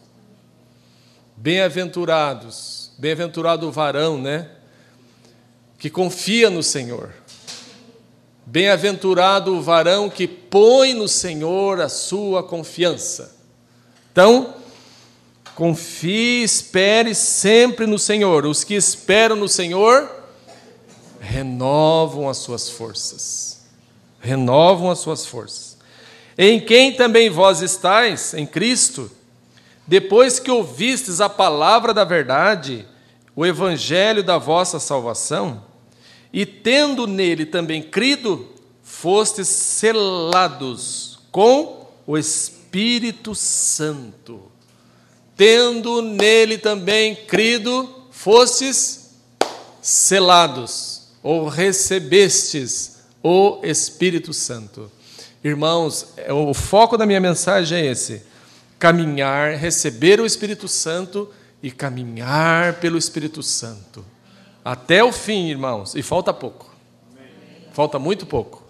Bem-aventurados, bem-aventurado o varão, né? Que confia no Senhor. Bem-aventurado o varão que põe no Senhor a sua confiança. Então, confie, espere sempre no Senhor. Os que esperam no Senhor renovam as suas forças. Renovam as suas forças. Em quem também vós estáis, em Cristo, depois que ouvistes a palavra da verdade, o evangelho da vossa salvação, e tendo nele também crido, fostes selados com o Espírito Santo. Tendo nele também crido, fostes selados, ou recebestes o Espírito Santo. Irmãos, o foco da minha mensagem é esse: caminhar, receber o Espírito Santo e caminhar pelo Espírito Santo. Até o fim, irmãos, e falta pouco. Falta muito pouco.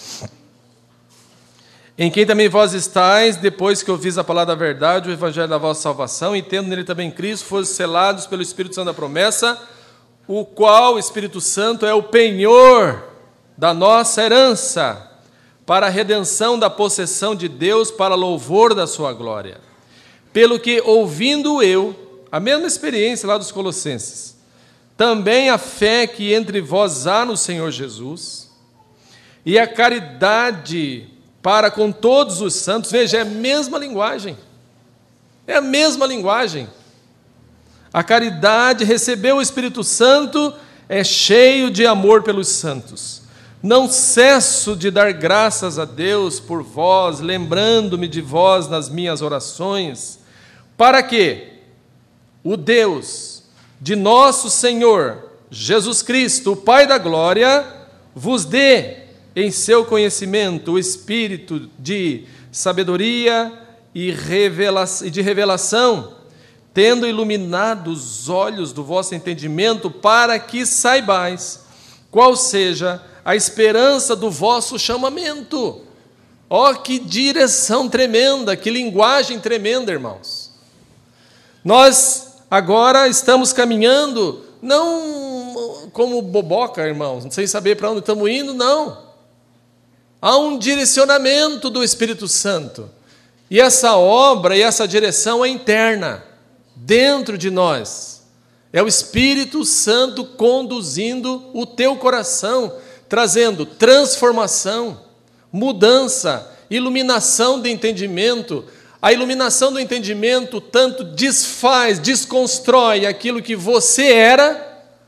Em quem também vós estáis, depois que ouvis a palavra da verdade, o evangelho da vossa salvação, e tendo nele também Cristo, foste selados pelo Espírito Santo da promessa, o qual, o Espírito Santo, é o penhor da nossa herança, para a redenção da possessão de Deus, para louvor da sua glória. Pelo que, ouvindo eu, a mesma experiência lá dos Colossenses, também a fé que entre vós há no Senhor Jesus, e a caridade para com todos os santos. Veja, é a mesma linguagem. É a mesma linguagem. A caridade, recebeu o Espírito Santo, é cheio de amor pelos santos. Não cesso de dar graças a Deus por vós, lembrando-me de vós nas minhas orações, para que o Deus de nosso Senhor Jesus Cristo, o Pai da glória, vos dê em seu conhecimento o espírito de sabedoria e de revelação, tendo iluminado os olhos do vosso entendimento, para que saibais qual seja a esperança do vosso chamamento. Ó, que direção tremenda, que linguagem tremenda, irmãos. Nós agora estamos caminhando, não como boboca, irmãos, sem saber para onde estamos indo, não. Há um direcionamento do Espírito Santo. E essa obra e essa direção é interna, dentro de nós. É o Espírito Santo conduzindo o teu coração, trazendo transformação, mudança, iluminação de entendimento. A iluminação do entendimento tanto desfaz, desconstrói aquilo que você era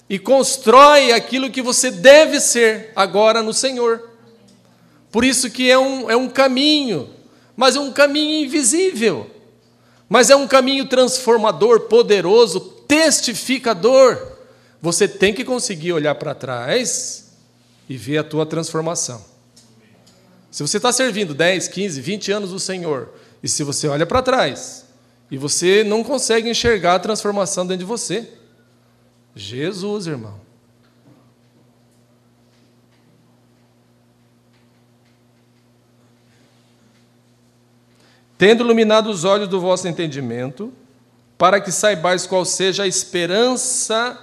e constrói aquilo que você deve ser agora no Senhor. Por isso que é um caminho, mas é um caminho invisível, mas é um caminho transformador, poderoso, testificador. Você tem que conseguir olhar para trás e ver a tua transformação. Se você está servindo 10, 15, 20 anos do Senhor, e se você olha para trás, e você não consegue enxergar a transformação dentro de você, Jesus, irmão. Tendo iluminado os olhos do vosso entendimento, para que saibais qual seja a esperança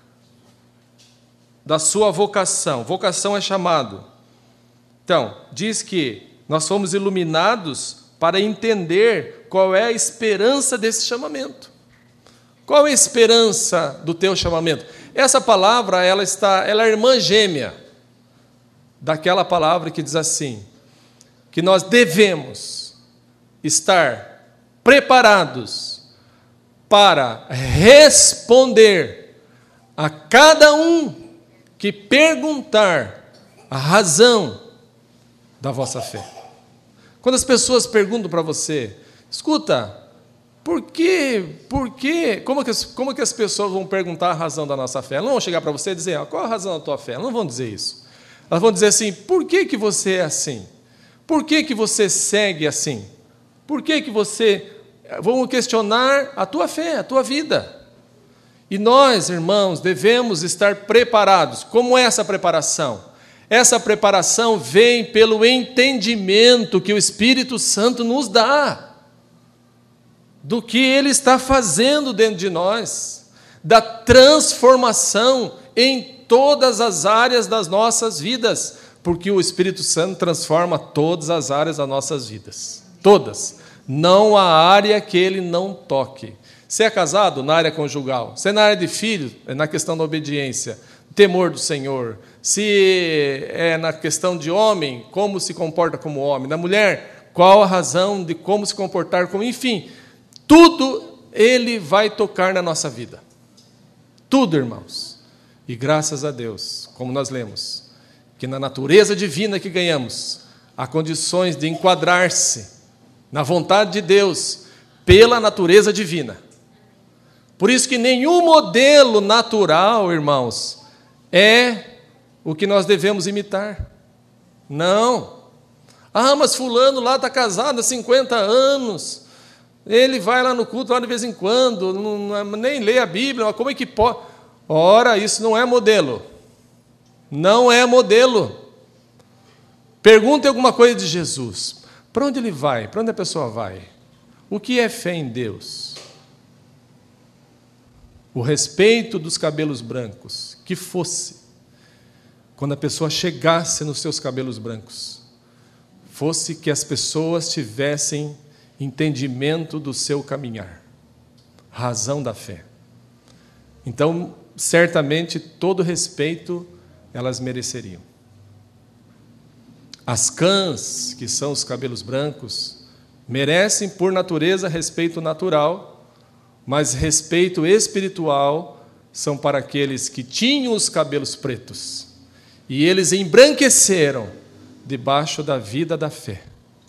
da sua vocação. Vocação é chamado. Então, diz que nós fomos iluminados para entender qual é a esperança desse chamamento. Qual é a esperança do teu chamamento? Essa palavra, ela é irmã gêmea daquela palavra que diz assim, que nós devemos estar preparados para responder a cada um que perguntar a razão da vossa fé. Quando as pessoas perguntam para você, escuta, por quê? Como que as pessoas vão perguntar a razão da nossa fé? Elas não vão chegar para você e dizer, qual a razão da tua fé? Elas não vão dizer isso. Elas vão dizer assim, por que você é assim? Por que você segue assim? Por que você... Vão questionar a tua fé, a tua vida. E nós, irmãos, devemos estar preparados. Como é essa preparação? Essa preparação vem pelo entendimento que o Espírito Santo nos dá do que Ele está fazendo dentro de nós, da transformação em todas as áreas das nossas vidas, porque o Espírito Santo transforma todas as áreas das nossas vidas, todas. Não há área que Ele não toque. Se é casado, na área conjugal. Se é na área de filho, é na questão da obediência, temor do Senhor. Se é na questão de homem, como se comporta como homem. Na mulher, qual a razão de como se comportar como... Enfim, tudo Ele vai tocar na nossa vida. Tudo, irmãos. E graças a Deus, como nós lemos, que na natureza divina que ganhamos, há condições de enquadrar-se na vontade de Deus pela natureza divina. Por isso que nenhum modelo natural, irmãos, é o que nós devemos imitar. Não. Mas fulano lá está casado há 50 anos. Ele vai lá no culto lá de vez em quando, nem lê a Bíblia, mas como é que pode? Ora, isso não é modelo. Não é modelo. Pergunte alguma coisa de Jesus. Para onde ele vai? Para onde a pessoa vai? O que é fé em Deus? O respeito dos cabelos brancos, que fosse, quando a pessoa chegasse nos seus cabelos brancos, fosse que as pessoas tivessem entendimento do seu caminhar, razão da fé. Então, certamente, todo respeito elas mereceriam. As cãs, que são os cabelos brancos, merecem, por natureza, respeito natural, mas respeito espiritual são para aqueles que tinham os cabelos pretos, e eles embranqueceram debaixo da vida da fé.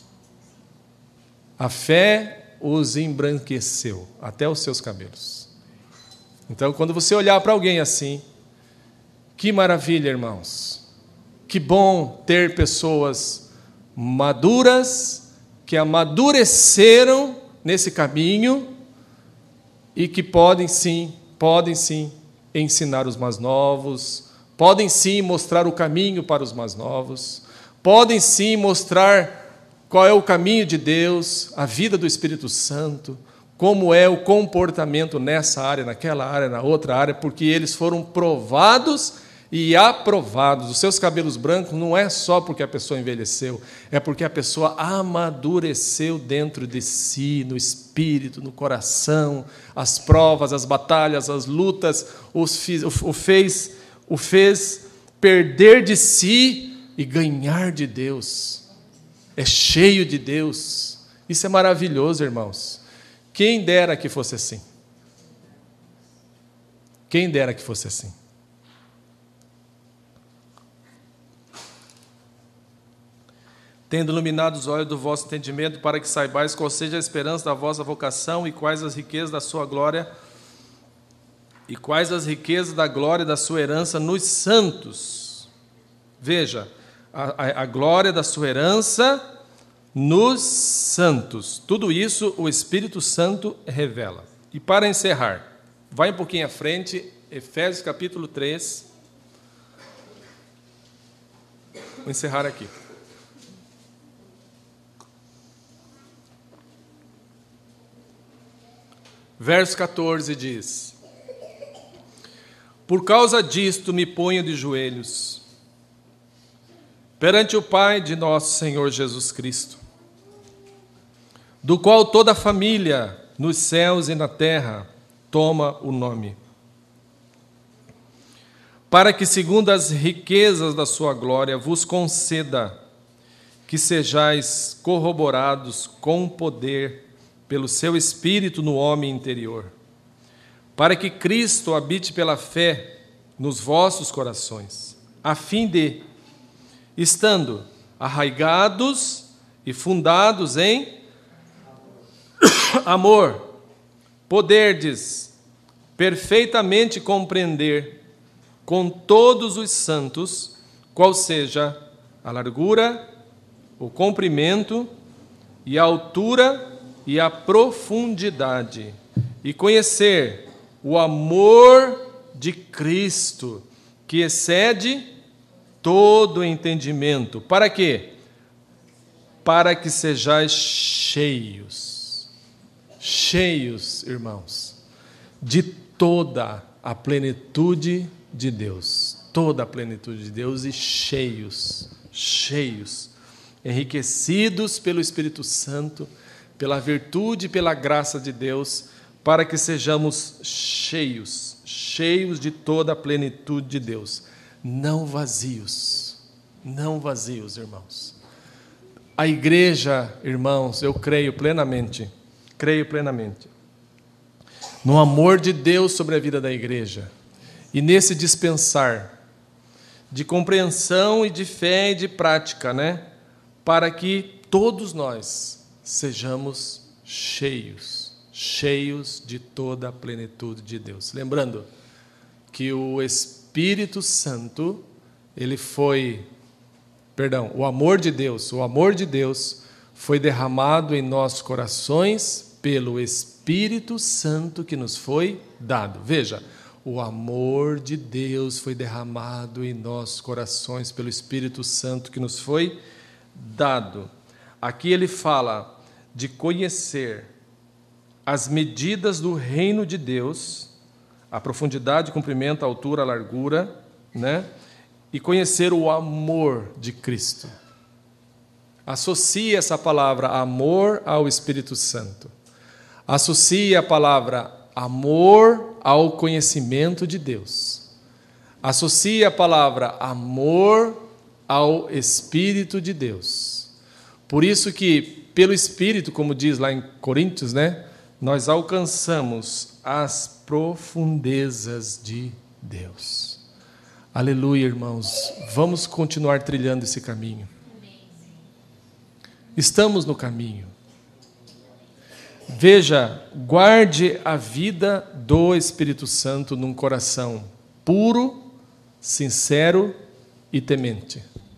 A fé os embranqueceu, até os seus cabelos. Então, quando você olhar para alguém assim, que maravilha, irmãos! Que bom ter pessoas maduras, que amadureceram nesse caminho e que podem sim ensinar os mais novos, podem sim mostrar o caminho para os mais novos, podem sim mostrar qual é o caminho de Deus, a vida do Espírito Santo, como é o comportamento nessa área, naquela área, na outra área, porque eles foram provados e aprovados. Os seus cabelos brancos não é só porque a pessoa envelheceu, é porque a pessoa amadureceu dentro de si, no espírito, no coração. As provas, as batalhas, as lutas o fez perder de si e ganhar de Deus. É cheio de Deus. Isso é maravilhoso, irmãos. Quem dera que fosse assim. Quem dera que fosse assim. tendo iluminado os olhos do vosso entendimento, para que saibais qual seja a esperança da vossa vocação e quais as riquezas da sua glória, e quais as riquezas da glória da sua herança nos santos. Veja, a glória da sua herança nos santos. Tudo isso o Espírito Santo revela. E para encerrar, vai um pouquinho à frente, Efésios capítulo 3. Vou encerrar aqui. Verso 14 diz: por causa disto me ponho de joelhos perante o Pai de nosso Senhor Jesus Cristo, do qual toda a família nos céus e na terra toma o nome, para que, segundo as riquezas da sua glória, vos conceda que sejais corroborados com poder pelo seu Espírito no homem interior, para que Cristo habite pela fé nos vossos corações, a fim de, estando arraigados e fundados em amor, poderdes perfeitamente compreender com todos os santos qual seja a largura, o comprimento e a altura e a profundidade, e conhecer o amor de Cristo, que excede todo entendimento. Para quê? Para que sejais cheios, irmãos, de toda a plenitude de Deus. Toda a plenitude de Deus e cheios, enriquecidos pelo Espírito Santo, pela virtude e pela graça de Deus, para que sejamos cheios de toda a plenitude de Deus. Não vazios, irmãos. A igreja, irmãos, eu creio plenamente, no amor de Deus sobre a vida da igreja, e nesse dispensar de compreensão e de fé e de prática, para que todos nós sejamos cheios de toda a plenitude de Deus. Lembrando que o Espírito Santo, o amor de Deus foi derramado em nossos corações pelo Espírito Santo que nos foi dado. Veja, o amor de Deus foi derramado em nossos corações pelo Espírito Santo que nos foi dado. Aqui ele fala de conhecer as medidas do reino de Deus, a profundidade, comprimento, a altura, a largura, e conhecer o amor de Cristo. Associe essa palavra amor ao Espírito Santo. Associe a palavra amor ao conhecimento de Deus. Associe a palavra amor ao Espírito de Deus. Por isso que, pelo Espírito, como diz lá em Coríntios, nós alcançamos as profundezas de Deus. Aleluia, irmãos. Vamos continuar trilhando esse caminho. Estamos no caminho. Veja, guarde a vida do Espírito Santo num coração puro, sincero e temente.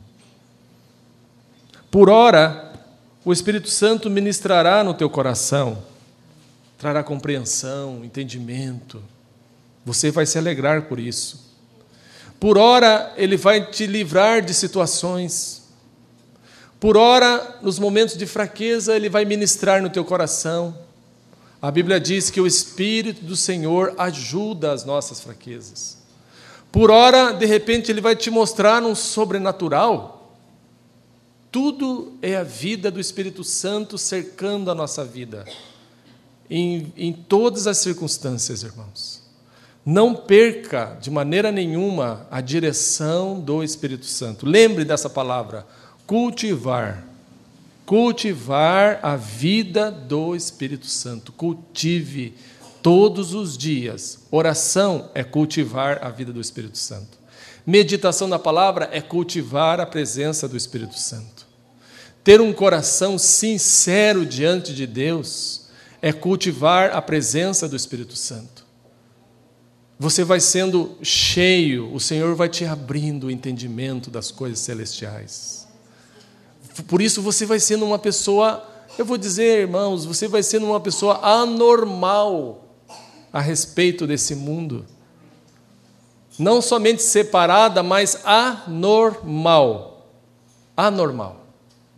Por ora, o Espírito Santo ministrará no teu coração, trará compreensão, entendimento. Você vai se alegrar por isso. Por ora, ele vai te livrar de situações. Por ora, nos momentos de fraqueza, ele vai ministrar no teu coração. A Bíblia diz que o Espírito do Senhor ajuda as nossas fraquezas. Por ora, de repente, ele vai te mostrar um sobrenatural. Tudo é a vida do Espírito Santo cercando a nossa vida, em todas as circunstâncias, irmãos. Não perca de maneira nenhuma a direção do Espírito Santo. Lembre dessa palavra, cultivar. Cultivar a vida do Espírito Santo. Cultive todos os dias. Oração é cultivar a vida do Espírito Santo. Meditação na palavra é cultivar a presença do Espírito Santo. Ter um coração sincero diante de Deus é cultivar a presença do Espírito Santo. Você vai sendo cheio, o Senhor vai te abrindo o entendimento das coisas celestiais. Por isso você vai sendo uma pessoa, eu vou dizer, irmãos, você vai sendo uma pessoa anormal a respeito desse mundo. Não somente separada, mas anormal. Anormal.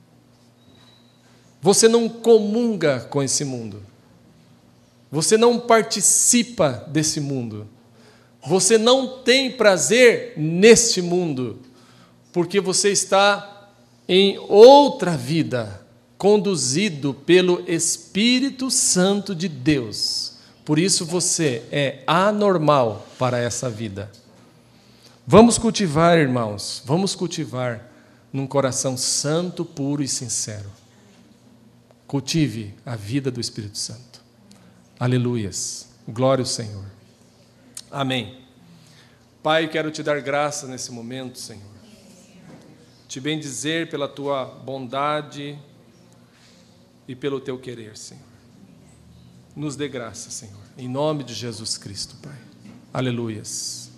Você não comunga com esse mundo. Você não participa desse mundo. Você não tem prazer neste mundo, porque você está em outra vida, conduzido pelo Espírito Santo de Deus. Por isso você é anormal para essa vida. Vamos cultivar, irmãos, vamos cultivar num coração santo, puro e sincero. Cultive a vida do Espírito Santo. Aleluias. Glória ao Senhor. Amém. Pai, quero te dar graça nesse momento, Senhor. Te bendizer pela tua bondade e pelo teu querer, Senhor. Nos dê graça, Senhor. Em nome de Jesus Cristo, Pai. Aleluias.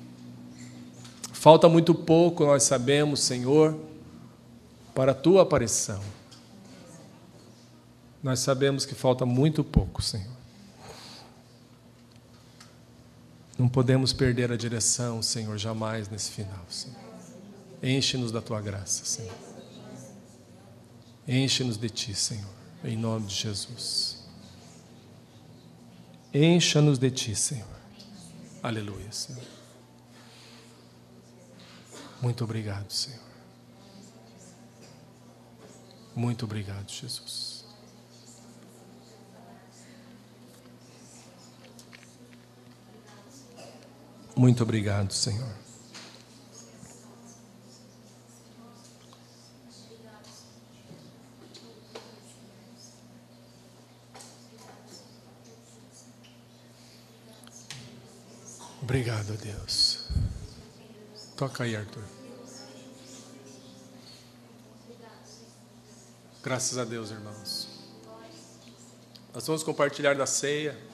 Falta muito pouco, nós sabemos, Senhor, para a tua aparição. Nós sabemos que falta muito pouco, Senhor. Não podemos perder a direção, Senhor, jamais nesse final, Senhor. Enche-nos da tua graça, Senhor. Enche-nos de ti, Senhor, em nome de Jesus. Encha-nos de ti, Senhor. Aleluia, Senhor. Muito obrigado, Senhor. Muito obrigado, Jesus. Muito obrigado, Senhor. Obrigado, Deus. Toca aí, Arthur. Graças a Deus, irmãos. Nós vamos compartilhar da ceia.